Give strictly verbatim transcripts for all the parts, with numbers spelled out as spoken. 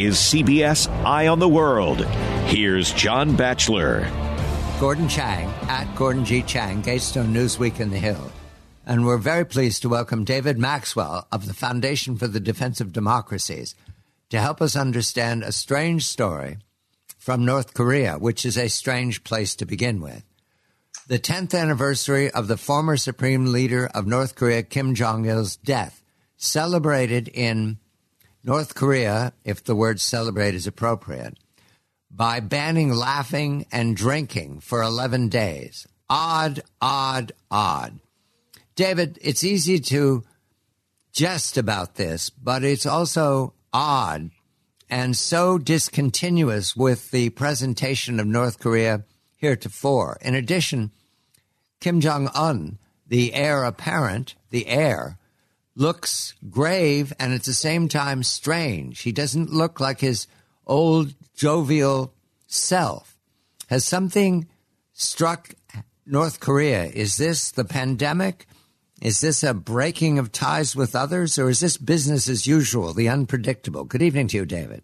is C B S Eye on the World. Here's John Batchelor. Gordon Chang, at Gordon G. Chang, Gatestone Newsweek in the Hill. And we're very pleased to welcome David Maxwell of the Foundation for the Defense of Democracies to help us understand a strange story from North Korea, which is a strange place to begin with. The tenth anniversary of the former Supreme Leader of North Korea, Kim Jong-il's death, celebrated in North Korea, if the word celebrate is appropriate, by banning laughing and drinking for eleven days. Odd, odd, odd. David, it's easy to jest about this, but it's also odd and so discontinuous with the presentation of North Korea heretofore. In addition, Kim Jong-un, the heir apparent, the heir, looks grave and at the same time strange. He doesn't look like his old jovial self. Has something struck North Korea? Is this the pandemic? Is this a breaking of ties with others, or is this business as usual, the unpredictable? Good evening to you, David.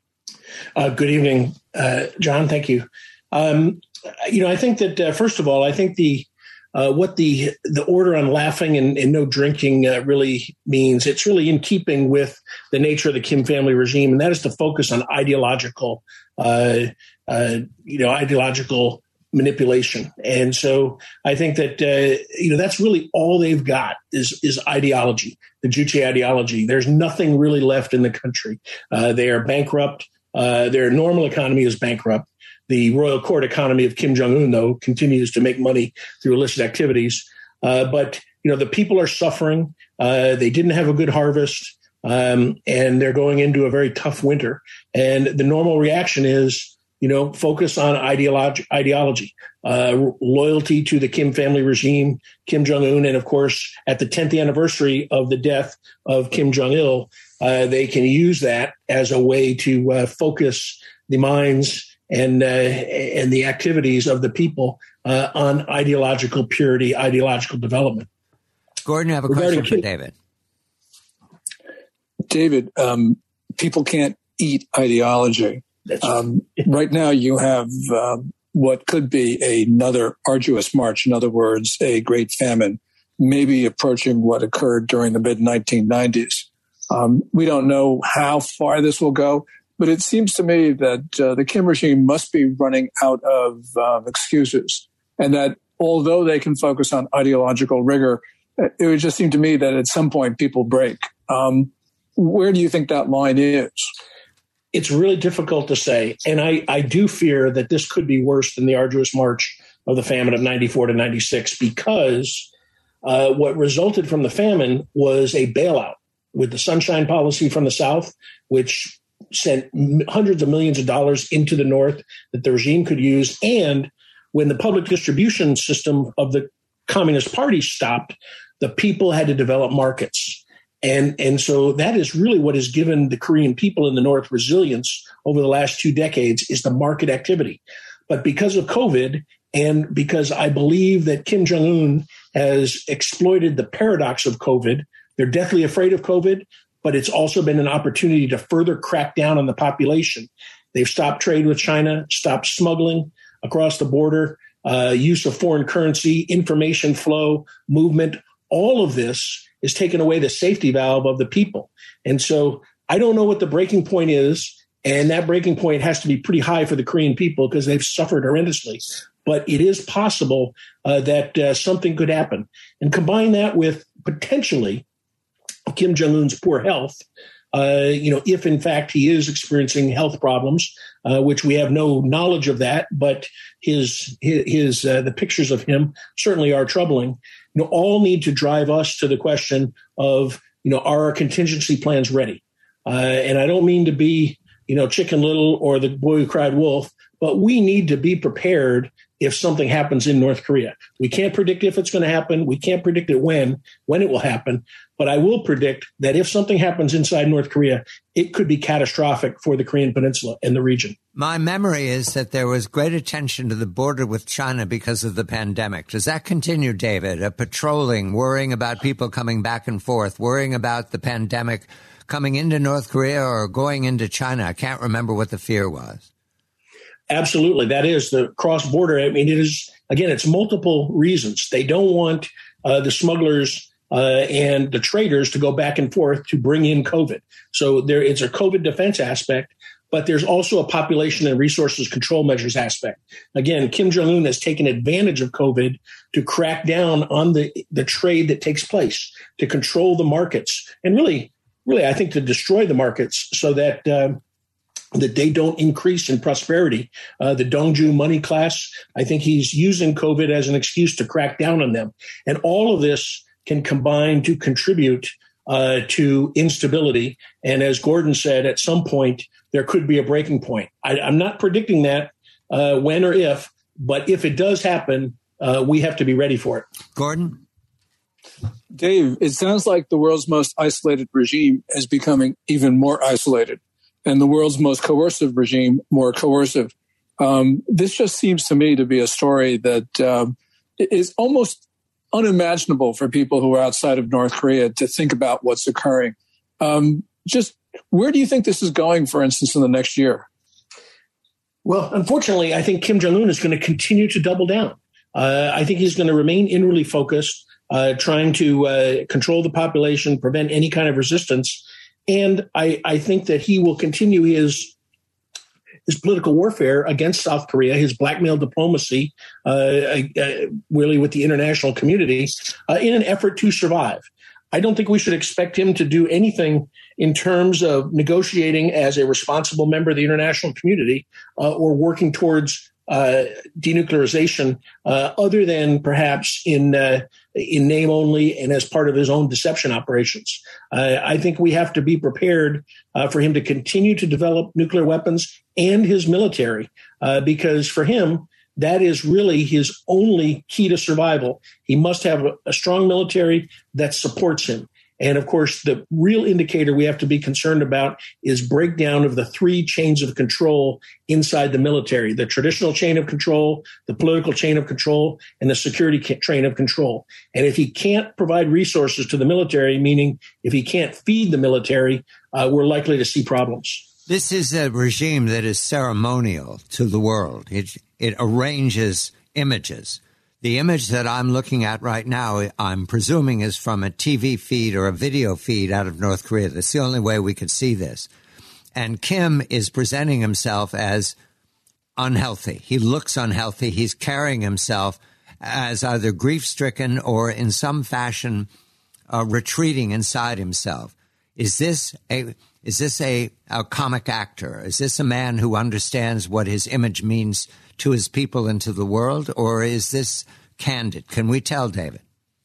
Uh, good evening, uh, John. Thank you. Um, you know, I think that, uh, first of all, I think the uh, what the the order on laughing and, and no drinking uh, really means, it's really in keeping with the nature of the Kim family regime, and that is to focus on ideological, uh, uh, you know, ideological manipulation. And so I think that, uh, you know, that's really all they've got is, is ideology, the Juche ideology. There's nothing really left in the country. Uh, they are bankrupt. Uh, their normal economy is bankrupt. The royal court economy of Kim Jong-un, though, continues to make money through illicit activities. Uh, but, you know, the people are suffering. Uh, they didn't have a good harvest, um, and they're going into a very tough winter. And the normal reaction is, you know, focus on ideology, ideology, uh, loyalty to the Kim family regime, Kim Jong-un. And, of course, at the tenth anniversary of the death of Kim Jong-il, uh, they can use that as a way to uh, focus the minds and uh, and the activities of the people uh, on ideological purity, ideological development. Gordon, you have a Regarding question for David. David, um, people can't eat ideology. Um, right now, you have uh, what could be another arduous march. In other words, a great famine, maybe approaching what occurred during the mid nineteen nineties. Um, we don't know how far this will go, but it seems to me that uh, the Kim regime must be running out of uh, excuses, and that although they can focus on ideological rigor, it would just seem to me that at some point people break. Um, where do you think that line is? It's really difficult to say. And I, I do fear that this could be worse than the arduous march of the famine of ninety-four to ninety-six, because uh, what resulted from the famine was a bailout with the Sunshine Policy from the South, which sent hundreds of millions of dollars into the North that the regime could use. And when the public distribution system of the Communist Party stopped, the people had to develop markets. And, and so that is really what has given the Korean people in the North resilience over the last two decades is the market activity. But because of COVID, and because I believe that Kim Jong-un has exploited the paradox of COVID, they're deathly afraid of COVID, but it's also been an opportunity to further crack down on the population. They've stopped trade with China, stopped smuggling across the border, uh, use of foreign currency, information flow, movement. All of this is taken away the safety valve of the people. And so I don't know what the breaking point is. And that breaking point has to be pretty high for the Korean people because they've suffered horrendously. But it is possible uh, that uh, something could happen. And combine that with potentially Kim Jong-un's poor health, uh, you know, if in fact he is experiencing health problems, uh, which we have no knowledge of that, but his, his, his uh, the pictures of him certainly are troubling. You know, all need to drive us to the question of, you know, are our contingency plans ready? Uh, and I don't mean to be, you know, Chicken Little or the boy who cried wolf, but we need to be prepared if something happens in North Korea. We can't predict if it's going to happen. We can't predict it when, when it will happen. But I will predict that if something happens inside North Korea, it could be catastrophic for the Korean Peninsula and the region. My memory is that there was great attention to the border with China because of the pandemic. Does that continue, David? A patrolling, worrying about people coming back and forth, worrying about the pandemic coming into North Korea or going into China? I can't remember what the fear was. Absolutely. That is the cross-border. I mean, it is, again, it's multiple reasons. They don't want uh, the smugglers uh, and the traders to go back and forth to bring in COVID. So there, it's a COVID defense aspect, but there's also a population and resources control measures aspect. Again, Kim Jong-un has taken advantage of COVID to crack down on the, the trade that takes place, to control the markets, and really, really, I think to destroy the markets so that uh, that they don't increase in prosperity. Uh, the Dongju money class, I think he's using COVID as an excuse to crack down on them. And all of this can combine to contribute uh, to instability. And as Gordon said, at some point, there could be a breaking point. I, I'm not predicting that uh, when or if, but if it does happen, uh, we have to be ready for it. Gordon? Dave, it sounds like the world's most isolated regime is becoming even more isolated, and the world's most coercive regime more coercive. Um, this just seems to me to be a story that um, is almost unimaginable for people who are outside of North Korea to think about what's occurring. Um, just where do you think this is going, for instance, in the next year? Well, unfortunately, I think Kim Jong-un is going to continue to double down. Uh, I think he's going to remain inwardly focused, uh, trying to uh, control the population, prevent any kind of resistance. And I, I think that he will continue his his political warfare against South Korea, his blackmail diplomacy, uh, uh, really with the international community, uh, in an effort to survive. I don't think we should expect him to do anything in terms of negotiating as a responsible member of the international community uh, or working towards uh, denuclearization, uh, other than perhaps in uh, in name only and as part of his own deception operations. Uh, I think we have to be prepared uh, for him to continue to develop nuclear weapons and his military, uh, because for him, that is really his only key to survival. He must have a, a strong military that supports him. And of course, the real indicator we have to be concerned about is breakdown of the three chains of control inside the military: the traditional chain of control, the political chain of control, and the security chain of control. And if he can't provide resources to the military, meaning if he can't feed the military, uh, we're likely to see problems. This is a regime that is ceremonial to the world. It, it arranges images. The image that I'm looking at right now, I'm presuming, is from a T V feed or a video feed out of North Korea. That's the only way we could see this. And Kim is presenting himself as unhealthy. He looks unhealthy. He's carrying himself as either grief-stricken or in some fashion uh, retreating inside himself. Is this a is this a, a comic actor? Is this a man who understands what his image means to his people and to the world, or is this candid? Can we tell, David?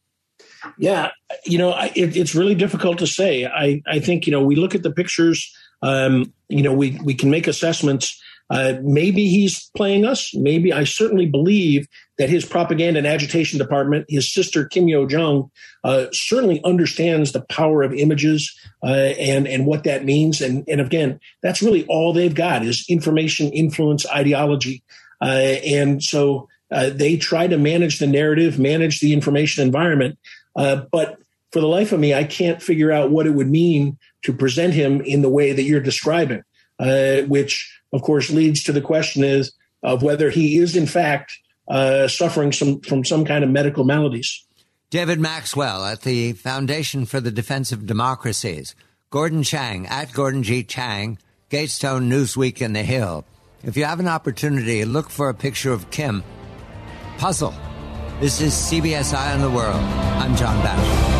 Yeah, you know, it, it's really difficult to say. I, I think, you know, we look at the pictures, um, you know, we, we can make assessments. Uh, maybe he's playing us. Maybe I certainly believe that his propaganda and agitation department, his sister Kim Yo-jong, uh, certainly understands the power of images uh, and and what that means. And and again, that's really all they've got is information, influence, ideology. Uh, and so uh, they try to manage the narrative, manage the information environment. Uh, but for the life of me, I can't figure out what it would mean to present him in the way that you're describing, uh, which of course, leads to the question is of whether he is, in fact, uh, suffering some, from some kind of medical maladies. David Maxwell at the Foundation for the Defense of Democracies. Gordon Chang, at Gordon G. Chang, Gatestone, Newsweek, and The Hill. If you have an opportunity, look for a picture of Kim. Puzzle. This is C B S Eye on the World. I'm John Batchelor.